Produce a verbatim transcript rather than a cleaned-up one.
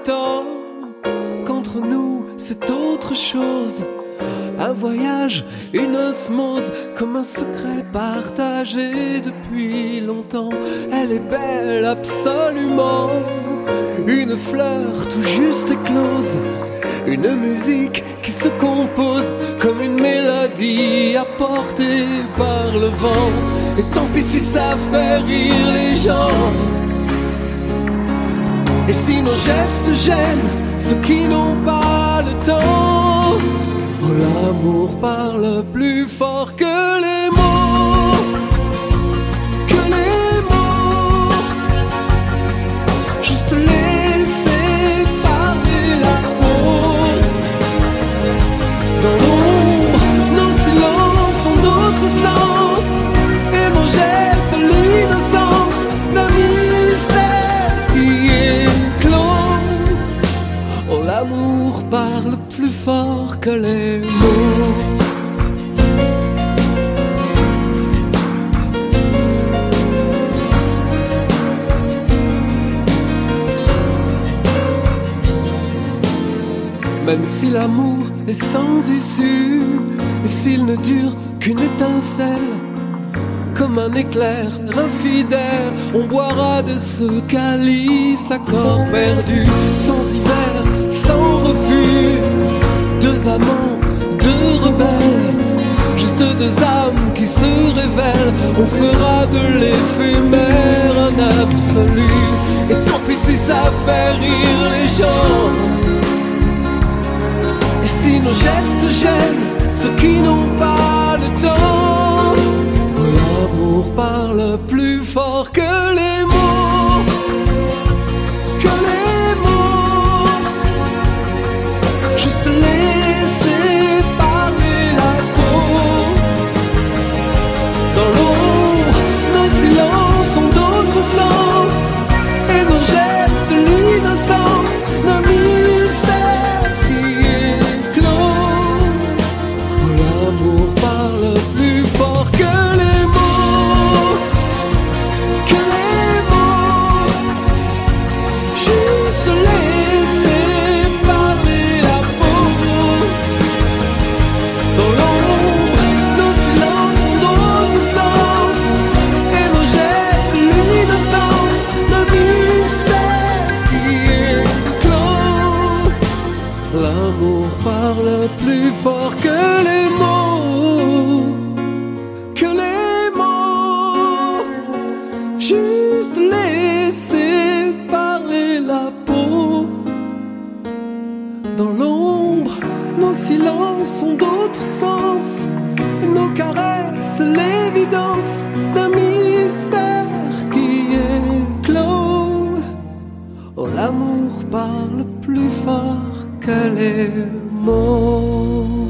temps qu'entre nous c'est autre chose. Un voyage, une osmose, comme un secret partagé depuis longtemps. Elle est belle absolument, une fleur tout juste éclose, une musique qui se compose comme une mélodie apportée par le vent. Et tant pis si ça fait rire les gens, et si nos gestes gênent ceux qui n'ont pas le temps. Oh, l'amour parle plus fort que les mots, que les mots. Juste laisser parler la peau. Dans l'ombre, nos silences ont d'autres sens, et nos gestes l'innocence d'un mystère qui éclot. Oh, l'amour parle plus fort que les mots. Même si l'amour est sans issue, et s'il ne dure qu'une étincelle, comme un éclair infidèle, on boira de ce calice à corps perdu, sans hiver, sans refus. Deux amants, deux rebelles, juste deux âmes qui se révèlent. On fera de l'éphémère un absolu, et tant pis si ça fait rire les gens. Et si nos gestes gênent ceux qui n'ont pas le temps. Oh, l'amour parle plus fort que les mots, que les mots. Juste laisser parler la peau. Dans l'ombre, nos silences ont d'autres sens, et nos gestes l'innocence d'un mystère qui éclot. Oh, l'amour parle plus fort que les mots, que les mots. Juste laisser parler la peau. Dans l'ombre, nos silences ont d'autres sens, et nos gestes l'innocence d'un mystère qui éclot. L'amour parle plus fort que les mots, que les mots. Juste laisser parler la peau. Dans l'ombre, nos silences ont d'autres sens, et nos caresses l'évidence d'un mystère qui éclot. Oh, l'amour parle plus fort que les mots.